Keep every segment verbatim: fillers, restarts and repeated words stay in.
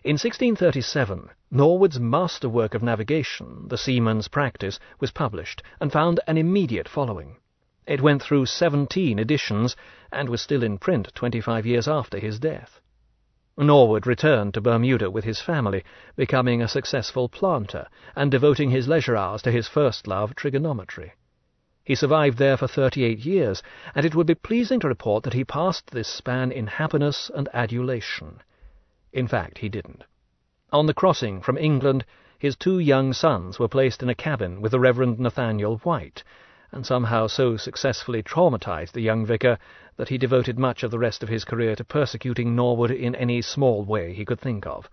In sixteen thirty-seven, Norwood's masterwork of navigation, The Seaman's Practice, was published and found an immediate following. It went through seventeen editions and was still in print twenty-five years after his death. Norwood returned to Bermuda with his family, becoming a successful planter and devoting his leisure hours to his first love, trigonometry. He survived there for thirty-eight years, and it would be pleasing to report that he passed this span in happiness and adulation. In fact, he didn't. On the crossing from England, his two young sons were placed in a cabin with the Reverend Nathaniel White, and somehow so successfully traumatized the young vicar that he devoted much of the rest of his career to persecuting Norwood in any small way he could think of.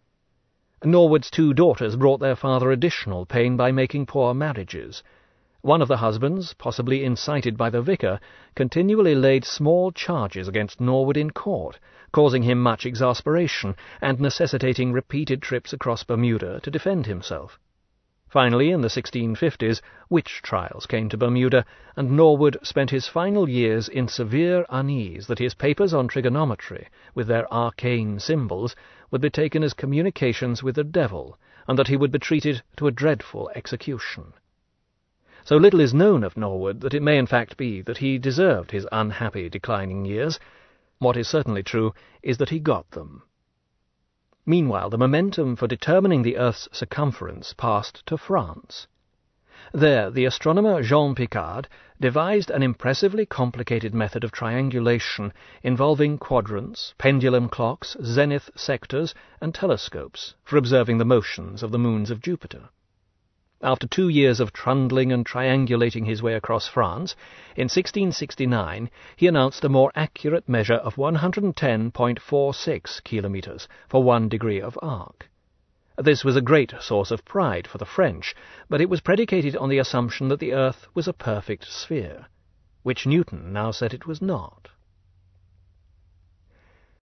Norwood's two daughters brought their father additional pain by making poor marriages. One of the husbands, possibly incited by the vicar, continually laid small charges against Norwood in court, causing him much exasperation and necessitating repeated trips across Bermuda to defend himself. Finally, in the sixteen fifties, witch trials came to Bermuda, and Norwood spent his final years in severe unease that his papers on trigonometry, with their arcane symbols, would be taken as communications with the devil, and that he would be treated to a dreadful execution. So little is known of Norwood that it may in fact be that he deserved his unhappy declining years. What is certainly true is that he got them. Meanwhile, the momentum for determining the Earth's circumference passed to France. There, the astronomer Jean Picard devised an impressively complicated method of triangulation involving quadrants, pendulum clocks, zenith sectors, and telescopes for observing the motions of the moons of Jupiter. After two years of trundling and triangulating his way across France, in sixteen sixty-nine he announced a more accurate measure of one hundred ten point four six kilometres for one degree of arc. This was a great source of pride for the French, but it was predicated on the assumption that the Earth was a perfect sphere, which Newton now said it was not.